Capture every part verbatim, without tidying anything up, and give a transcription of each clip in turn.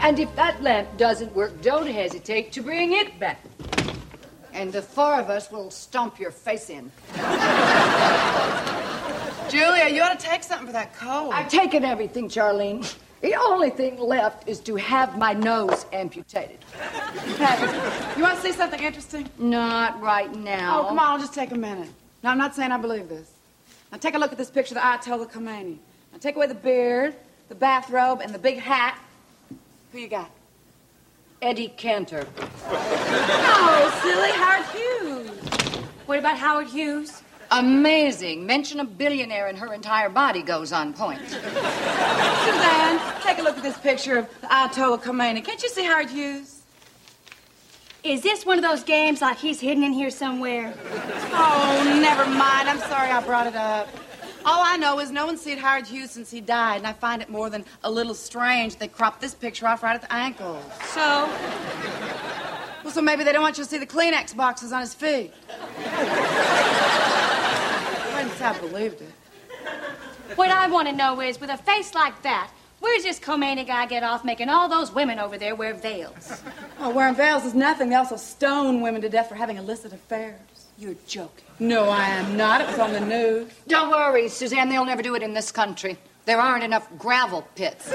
And if that lamp doesn't work, don't hesitate to bring it back. And the four of us will stomp your face in. Julia, you ought to take something for that cold. I've taken everything, Charlene. The only thing left is to have my nose amputated. Hey, you want to see something interesting? Not right now. Oh, come on, I'll just take a minute. No, I'm not saying I believe this. Now, take a look at this picture of the Ayatollah Khomeini. Now, take away the beard, the bathrobe, and the big hat. Who you got? Eddie Cantor. No, silly, Howard Hughes. What about Howard Hughes? Amazing. Mention a billionaire and her entire body goes on point. Suzanne, take a look at this picture of the Ayatollah Khomeini. Can't you see Howard Hughes? Is this one of those games like he's hidden in here somewhere? Oh, never mind. I'm sorry I brought it up. All I know is no one's seen Howard Hughes since he died, and I find it more than a little strange they cropped this picture off right at the ankle. So? Well, so maybe they don't want you to see the Kleenex boxes on his feet. I didn't say I believed it. What I want to know is, with a face like that, where's this Khomeini guy get off making all those women over there wear veils? Oh, wearing veils is nothing. They also stone women to death for having illicit affairs. You're joking. No, I am not. It was on the news. Don't worry, Suzanne. They'll never do it in this country. There aren't enough gravel pits.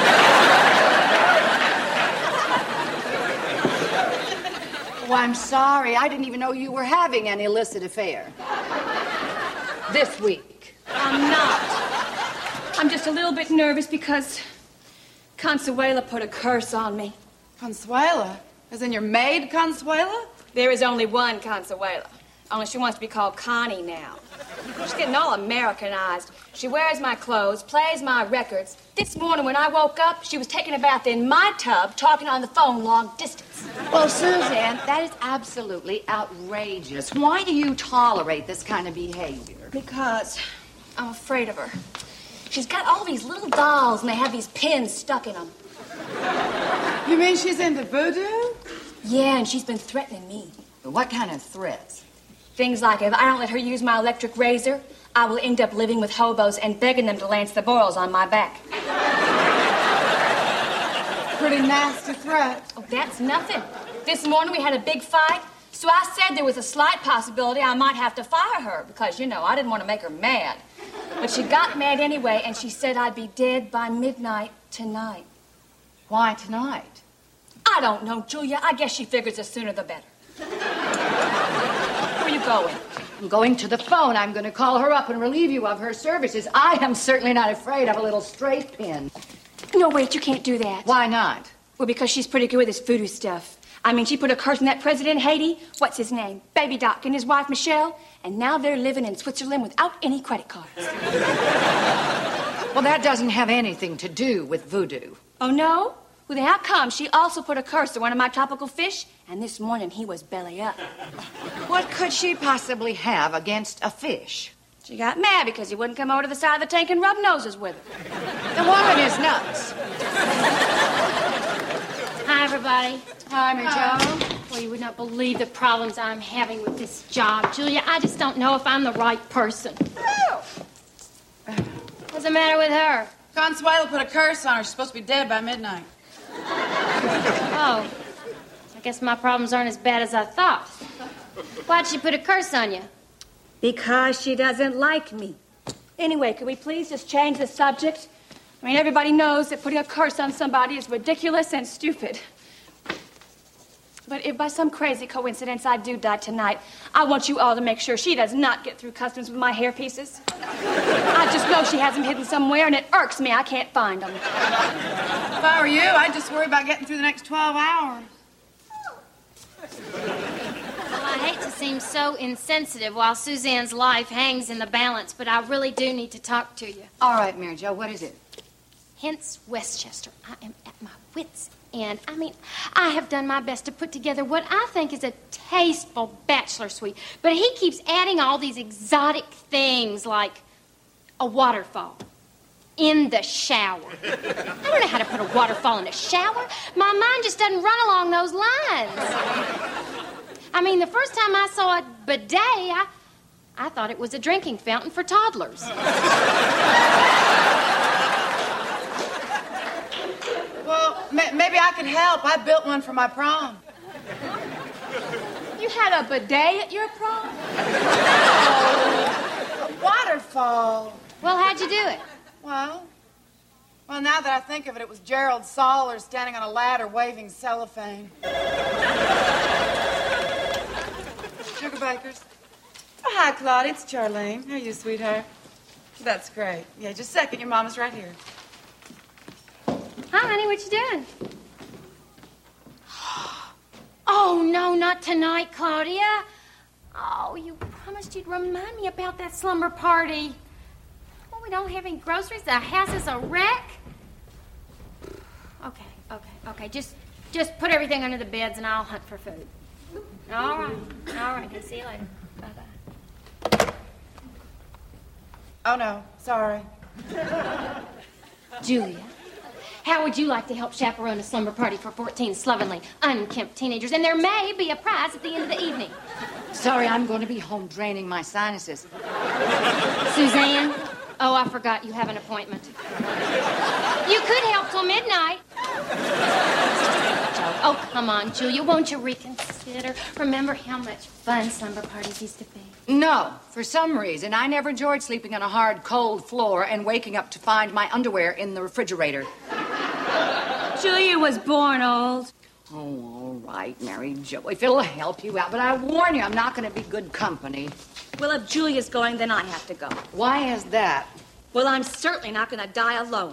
Oh, I'm sorry. I didn't even know you were having an illicit affair. This week. I'm not. I'm just a little bit nervous because Consuela put a curse on me. Consuela? As in your maid, Consuela? There is only one Consuela. Only she wants to be called Connie now. She's getting all Americanized. She wears my clothes, plays my records. This morning when I woke up, she was taking a bath in my tub, talking on the phone long distance. Well, Suzanne, that is absolutely outrageous. Why do you tolerate this kind of behavior? Because I'm afraid of her. She's got all these little dolls, and they have these pins stuck in them. You mean she's into voodoo? Yeah, and she's been threatening me. What kind of threats? Things like if I don't let her use my electric razor, I will end up living with hobos and begging them to lance the boils on my back. Pretty nasty threat. Oh, that's nothing. This morning we had a big fight, so I said there was a slight possibility I might have to fire her because, you know, I didn't want to make her mad. But she got mad anyway, and she said I'd be dead by midnight tonight. Why tonight? I don't know, Julia. I guess she figures the sooner the better. Where are you going? I'm going to the phone. I'm going to call her up and relieve you of her services. I am certainly not afraid of a little straight pin. No, wait, you can't do that. Why not? Well, because she's pretty good with this voodoo stuff. I mean, she put a curse on that president in Haiti. What's his name? Baby Doc and his wife, Michelle. And now they're living in Switzerland without any credit cards. Well, that doesn't have anything to do with voodoo. Oh, no? Well, then how come she also put a curse on one of my tropical fish, and this morning he was belly up? What could she possibly have against a fish? She got mad because he wouldn't come over to the side of the tank and rub noses with her. The woman is nuts. Hi, everybody. Hi, Michelle. Well, you would not believe the problems I'm having with this job. Julia, I just don't know if I'm the right person. What's the matter with her? Consuela put a curse on her. She's supposed to be dead by midnight. Oh, I guess my problems aren't as bad as I thought. Why'd she put a curse on you? Because she doesn't like me. Anyway, could we please just change the subject? I mean, everybody knows that putting a curse on somebody is ridiculous and stupid. But if by some crazy coincidence I do die tonight, I want you all to make sure she does not get through customs with my hair pieces. I just know she has them hidden somewhere, and it irks me I can't find them. If I were you, I'd just worry about getting through the next twelve hours. Well, I hate to seem so insensitive while Suzanne's life hangs in the balance, but I really do need to talk to you. All right, Mary Jo, what is it? Hence Westchester. I am at my wits' end. I mean, I have done my best to put together what I think is a tasteful bachelor suite, but he keeps adding all these exotic things like a waterfall in the shower. I don't know how to put a waterfall in a shower. My mind just doesn't run along those lines. I mean, the first time I saw a bidet, I, I thought it was a drinking fountain for toddlers. Well, Ma- maybe I could help. I built one for my prom. You had a bidet at your prom? A waterfall. Well, how'd you do it? Well, well, now that I think of it, it was Gerald Soller standing on a ladder waving cellophane. Sugar Bakers. Oh, hi, Claudia. It's Charlene. How are you, sweetheart? That's great. Yeah, just a second. Your mama's right here. Hi, honey. What you doing? Oh, no, not tonight, Claudia. Oh, you promised you'd remind me about that slumber party. Well, we don't have any groceries. The house is a wreck. Okay, okay, okay. Just, just put everything under the beds and I'll hunt for food. All right, all right. Okay, see you later. Bye-bye. Oh, no. Sorry. Julia, how would you like to help chaperone a slumber party for fourteen slovenly, unkempt teenagers? And there may be a prize at the end of the evening. Sorry, I'm going to be home draining my sinuses. Suzanne? Oh, I forgot you have an appointment. You could help till midnight. Oh, come on, Julia. Won't you reconsider? Remember how much fun slumber parties used to be? No, for some reason, I never enjoyed sleeping on a hard, cold floor and waking up to find my underwear in the refrigerator. Julia was born old. Oh, all right, Mary Jo, if it'll help you out. But I warn you, I'm not going to be good company. Well, if Julia's going, then I have to go. Why is that? Well, I'm certainly not going to die alone.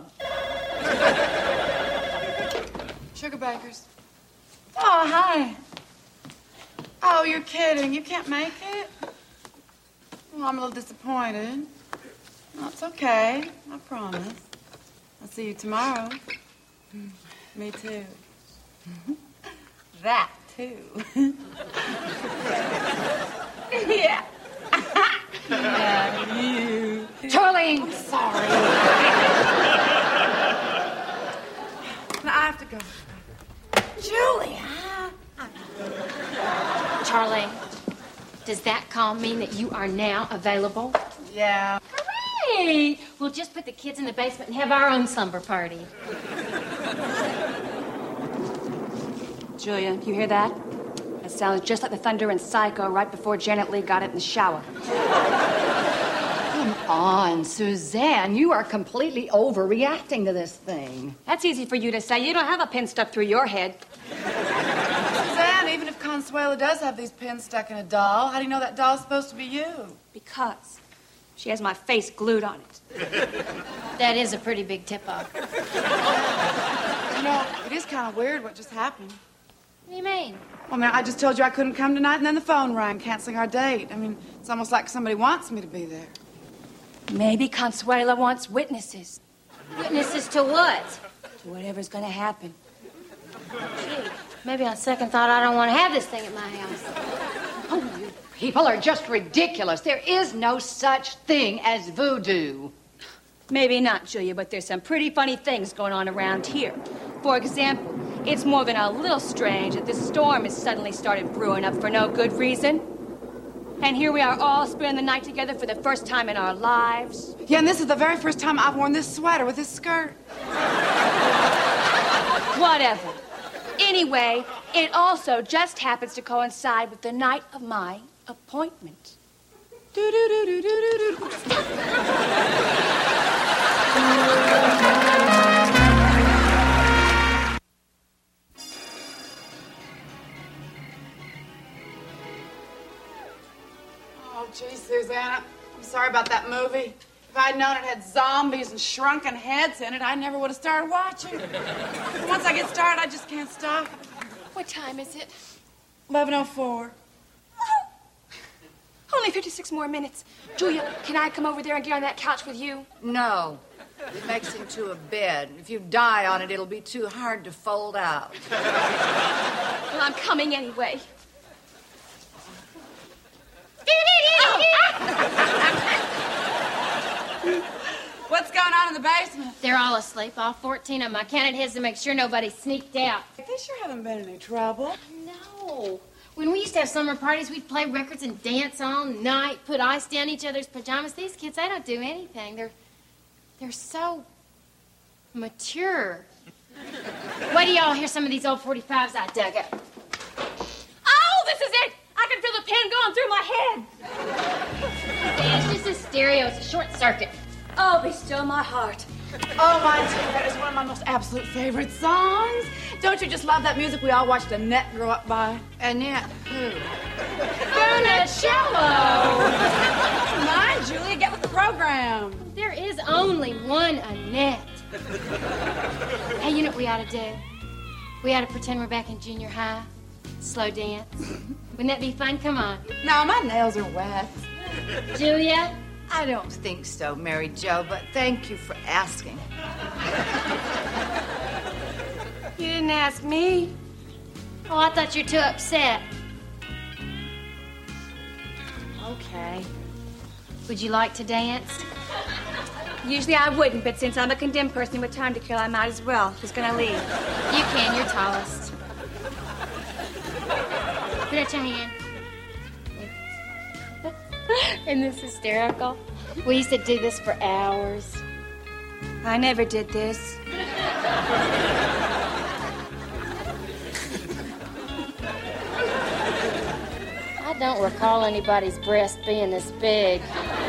Sugar Bakers. Oh, hi. Oh, you're kidding. You can't make it? Well, I'm a little disappointed. Well, it's okay. I promise. I'll see you tomorrow. Me too. That too. Yeah. Yeah, you. Charlene! I'm sorry. Now, I have to go. Julia! Charlie, does that call mean that you are now available? Yeah. Hooray! We'll just put the kids in the basement and have our own slumber party. Julia, you hear that? It sounds just like the thunder in Psycho right before Janet Leigh got it in the shower. Come on, Suzanne. You are completely overreacting to this thing. That's easy for you to say. You don't have a pin stuck through your head. Suzanne, even if Consuela does have these pins stuck in a doll, how do you know that doll's supposed to be you? Because she has my face glued on it. That is a pretty big tip-off. You know, it is kind of weird what just happened. What do you mean? Well, I mean, I just told you I couldn't come tonight, and then the phone rang, canceling our date. I mean, it's almost like somebody wants me to be there. Maybe Consuela wants witnesses. Witnesses to what? To whatever's going to happen. Gee, maybe on second thought, I don't want to have this thing at my house. Oh, you people are just ridiculous. There is no such thing as voodoo. Maybe not, Julia, but there's some pretty funny things going on around here. For example, it's more than a little strange that this storm has suddenly started brewing up for no good reason. And here we are all spending the night together for the first time in our lives. Yeah, and this is the very first time I've worn this sweater with this skirt. Whatever. Anyway, it also just happens to coincide with the night of my appointment. Do-do-do-do-do-do-do. Oh, gee, Susanna, I'm sorry about that movie. If I'd known it had zombies and shrunken heads in it, I never would have started watching. Once I get started, I just can't stop. What time is it? eleven oh four. Only fifty-six more minutes. Julia, can I come over there and get on that couch with you? No. It makes into a bed. If you die on it, it'll be too hard to fold out. Well, I'm coming anyway. What's going on in the basement? They're all asleep, all fourteen of them. I counted his to make sure nobody sneaked out. They sure haven't been in any trouble. No. When we used to have summer parties, we'd play records and dance all night, put ice down each other's pajamas. These kids, they don't do anything. They're, they're so mature. Wait till y'all hear some of these old forty-fives I dug up. Oh, this is it! I can feel the pin going through my head. Yeah, it's just a stereo. It's a short circuit. Oh, be still my heart. Oh, my dear, that is one of my most absolute favorite songs. Don't you just love that music we all watched Annette grow up by? Annette, who? Funicello! Come on, Julia, get with the program. There is only one Annette. Hey, you know what we ought to do? We ought to pretend we're back in junior high. Slow dance. Wouldn't that be fun? Come on. No, my nails are wet. Julia? I don't think so, Mary Jo, but thank you for asking. You didn't ask me. Oh, I thought you were too upset. Okay. Would you like to dance? Usually I wouldn't, but since I'm a condemned person with time to kill, I might as well. Who's gonna lead? You can. You're tallest. Put out your hand. Isn't this hysterical? We used to do this for hours. I never did this. I don't recall anybody's breast being this big.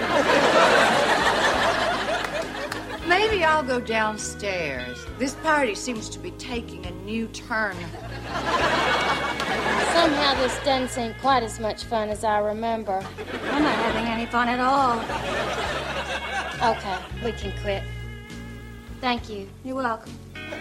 Maybe I'll go downstairs. This party seems to be taking a new turn. Somehow this doesn't seem quite as much fun as I remember. I'm not having any fun at all. Okay, we can quit. Thank you. You're welcome.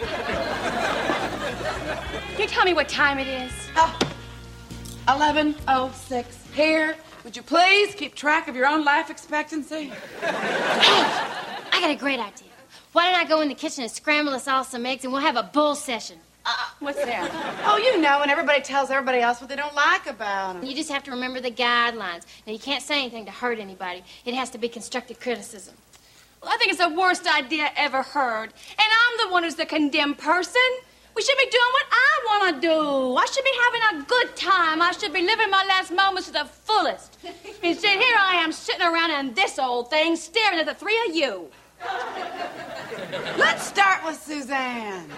Can you tell me what time it is? Oh, eleven oh six. Here, would you please keep track of your own life expectancy? Hey, I got a great idea. Why don't I go in the kitchen and scramble us all some eggs and we'll have a bull session? Uh, what's that? Oh, you know, and everybody tells everybody else what they don't like about them. You just have to remember the guidelines. Now, you can't say anything to hurt anybody. It has to be constructive criticism. Well, I think it's the worst idea ever heard. And I'm the one who's the condemned person. We should be doing what I want to do. I should be having a good time. I should be living my last moments to the fullest. Instead, here I am sitting around in this old thing staring at the three of you. Let's start with Suzanne.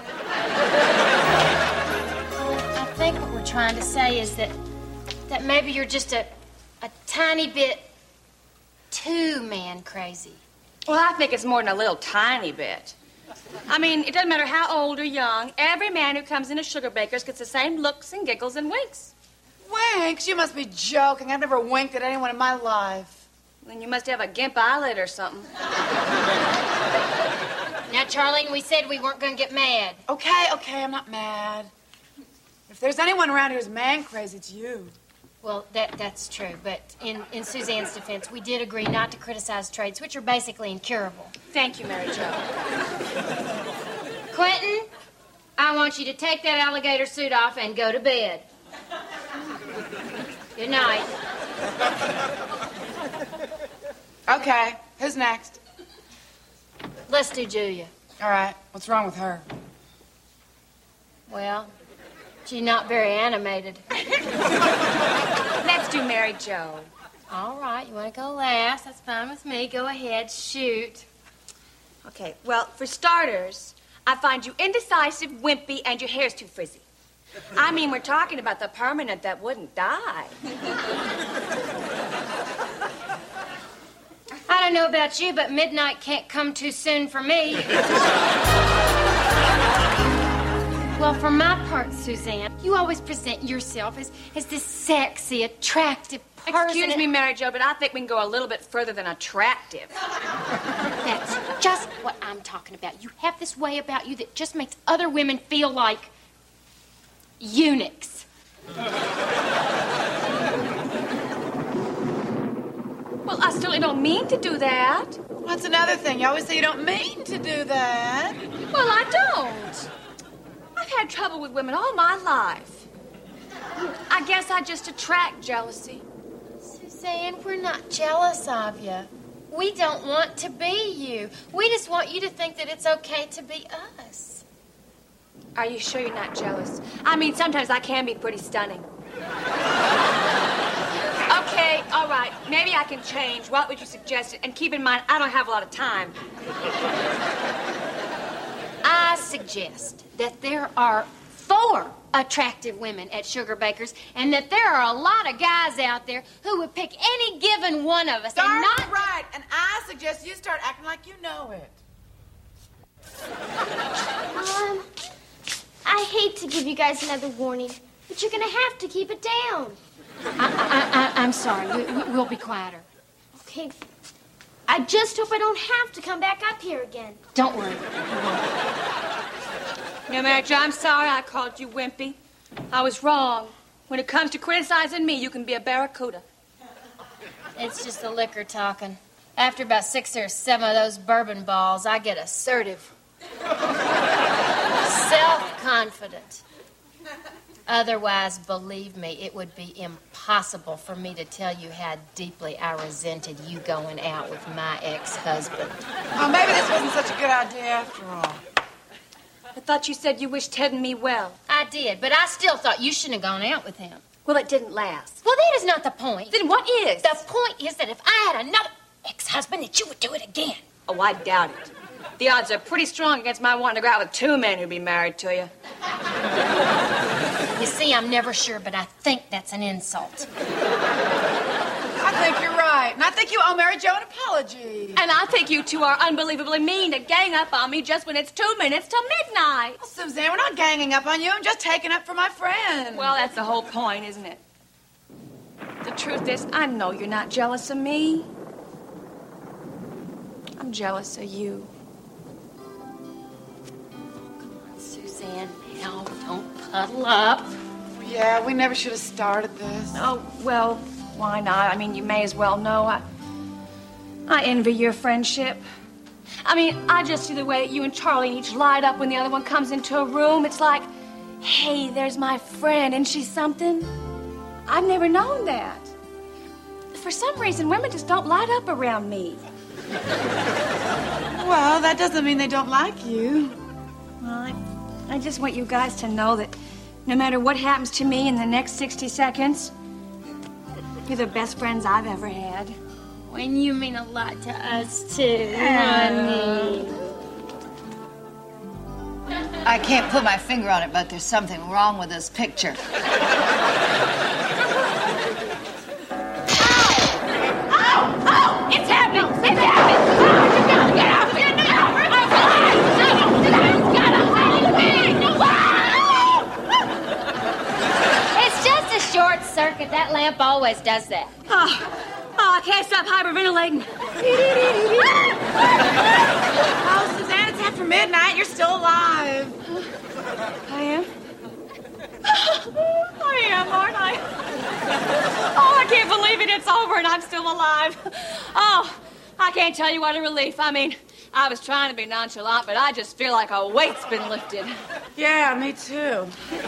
I think what we're trying to say is that that maybe you're just a, a tiny bit too man crazy. Well, I think it's more than a little tiny bit. I mean, it doesn't matter how old or young. Every man who comes into Sugar Baker's gets the same looks and giggles and winks. Winks? You must be joking. I've never winked at anyone in my life. Then you must have a gimp eyelid or something. Now, Charlene, we said we weren't going to get mad. Okay, okay, I'm not mad. If there's anyone around who's man crazy, it's you. Well, that that's true, but in, in Suzanne's defense, we did agree not to criticize trades, which are basically incurable. Thank you, Mary Jo. Quentin, I want you to take that alligator suit off and go to bed. Good night. Okay, who's next? Let's do Julia. All right, what's wrong with her? Well, she's not very animated. Let's do Mary Jo. All right, you want to go last? That's fine with me. Go ahead, shoot. Okay, well, for starters, I find you indecisive, wimpy, and your hair's too frizzy. I mean, we're talking about the permanent that wouldn't die. I don't know about you, but midnight can't come too soon for me. Well, for my part, Suzanne, you always present yourself as, as this sexy, attractive person. Excuse me, Mary Jo, but I think we can go a little bit further than attractive. That's just what I'm talking about. You have this way about you that just makes other women feel like eunuchs. Well, I certainly don't mean to do that. That's another thing. You always say you don't mean to do that. Well, I don't. I've had trouble with women all my life. I guess I just attract jealousy. Suzanne, we're not jealous of you. We don't want to be you. We just want you to think that it's okay to be us. Are you sure you're not jealous? I mean, sometimes I can be pretty stunning. Okay, all right. Maybe I can change. What would you suggest? And keep in mind, I don't have a lot of time. I I suggest that there are four attractive women at Sugar Baker's, and that there are a lot of guys out there who would pick any given one of us. Darn and not right. And I suggest you start acting like you know it. Um, I hate to give you guys another warning, but you're gonna have to keep it down. I, I, I, I'm sorry. We, we- we'll be quieter. Okay. I just hope I don't have to come back up here again. Don't worry. No, Mary Jo, I'm sorry I called you wimpy. I was wrong. When it comes to criticizing me, you can be a barracuda. It's just the liquor talking. After about six or seven of those bourbon balls, I get assertive. Self-confident. Otherwise, believe me, it would be impossible for me to tell you how deeply I resented you going out with my ex-husband. Well, maybe this wasn't such a good idea after all. I thought you said you wished Ted and me well. I did, but I still thought you shouldn't have gone out with him. Well, it didn't last. Well, that is not the point. Then what is? The point is that if I had another ex-husband, that you would do it again. Oh, I doubt it. The odds are pretty strong against my wanting to go out with two men who'd be married to you. You see, I'm never sure, but I think that's an insult. I think you're right. And I think you owe Mary Jo an apology. And I think you two are unbelievably mean to gang up on me just when it's two minutes till midnight. Well, Suzanne, we're not ganging up on you. I'm just taking up for my friend. Well, that's the whole point, isn't it? The truth is, I know you're not jealous of me. I'm jealous of you. Suzanne, now don't puddle up. Yeah, we never should have started this. Oh, well, why not? I mean, you may as well know. I, I envy your friendship. I mean, I just see the way that you and Charlie each light up when the other one comes into a room. It's like, hey, there's my friend, and she's something. I've never known that. For some reason, women just don't light up around me. Well, that doesn't mean they don't like you. Well, I, I just want you guys to know that no matter what happens to me in the next sixty seconds, you're the best friends I've ever had. When you mean a lot to us, too, honey. I can't put my finger on it, but there's something wrong with this picture. It's happening! It's happening! Oh, you gotta get out of here now! It's just a short circuit. That lamp always does that. Oh, oh, I can't stop hyperventilating. Oh, Suzanne, it's after midnight. You're still alive. I am? I am, aren't I? Oh, I can't believe it. It's over and I'm still alive. Oh, I can't tell you what a relief. I mean, I was trying to be nonchalant, but I just feel like a weight's been lifted. Yeah, me too.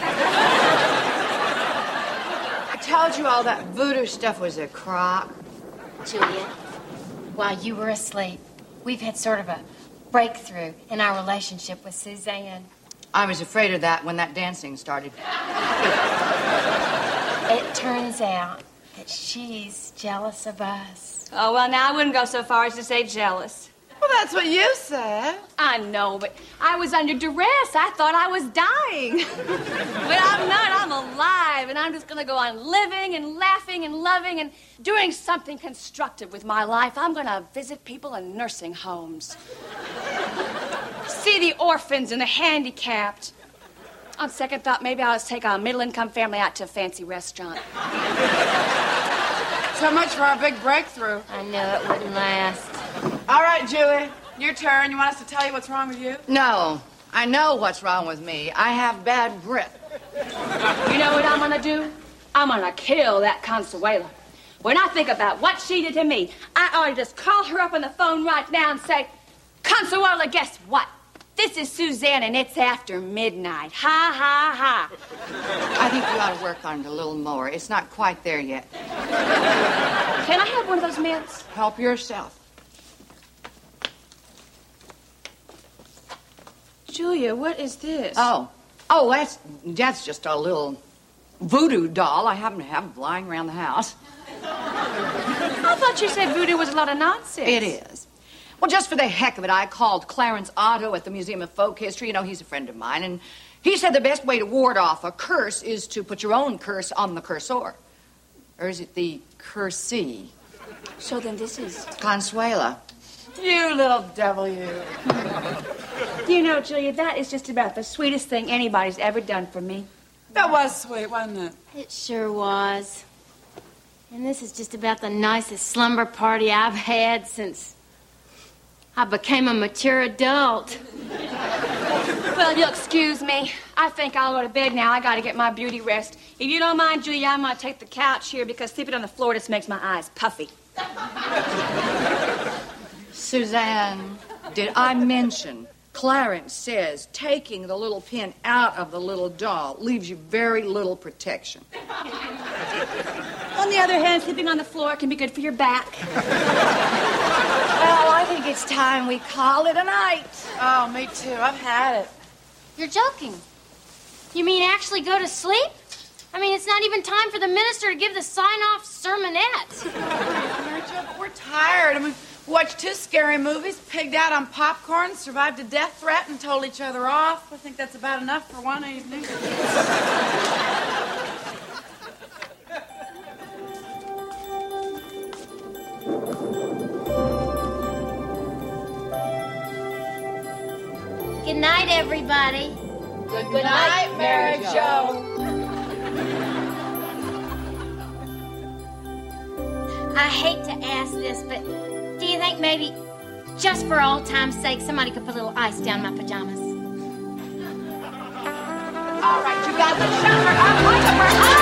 I told you all that voodoo stuff was a crock. Julia, while you were asleep, we've had sort of a breakthrough in our relationship with Suzanne. I was afraid of that when that dancing started. It turns out that she's jealous of us. Oh, well, now I wouldn't go so far as to say jealous. Well, that's what you said. I know, but I was under duress. I thought I was dying. But I'm not. I'm alive, and I'm just going to go on living and laughing and loving and doing something constructive with my life. I'm going to visit people in nursing homes. See the orphans and the handicapped. On second thought, maybe I'll just take a middle-income family out to a fancy restaurant. So much for our big breakthrough. I knew it wouldn't last. All right, Julie, your turn. You want us to tell you what's wrong with you? No, I know what's wrong with me. I have bad breath. You know what I'm gonna do? I'm gonna kill that Consuela. When I think about what she did to me, I ought to just call her up on the phone right now and say, Consuela, guess what? This is Suzanne, and it's after midnight. Ha, ha, ha. I think you ought to work on it a little more. It's not quite there yet. Can I have one of those mints? Help yourself. Julia, what is this? Oh. Oh, that's, that's just a little voodoo doll I happen to have lying around the house. I thought you said voodoo was a lot of nonsense. It is. Well, just for the heck of it, I called Clarence Otto at the Museum of Folk History. You know, he's a friend of mine, and he said the best way to ward off a curse is to put your own curse on the cursor. Or is it the cursee? So then this is... Consuela. You little devil, you. You know, Julia, that is just about the sweetest thing anybody's ever done for me. That was sweet, wasn't it? It sure was. And this is just about the nicest slumber party I've had since I became a mature adult. Well, you'll excuse me. I think I'll go to bed now. I gotta get my beauty rest. If you don't mind, Julia, I'm gonna take the couch here because sleeping on the floor just makes my eyes puffy. Suzanne, did I mention Clarence says taking the little pin out of the little doll leaves you very little protection? On the other hand, sleeping on the floor can be good for your back. Well, I think it's time we call it a night. Oh, me too. I've had it. You're joking. You mean actually go to sleep? I mean, it's not even time for the minister to give the sign-off sermonette. Mary Jo, but we're tired. I mean, we watched two scary movies, pigged out on popcorn, survived a death threat, and told each other off. I think that's about enough for one evening. Good night, everybody. Good, Good night, night, Mary Jo. I hate to ask this, but do you think maybe, just for old time's sake, somebody could put a little ice down my pajamas? All right, you guys, let's shower. I'm looking for ice.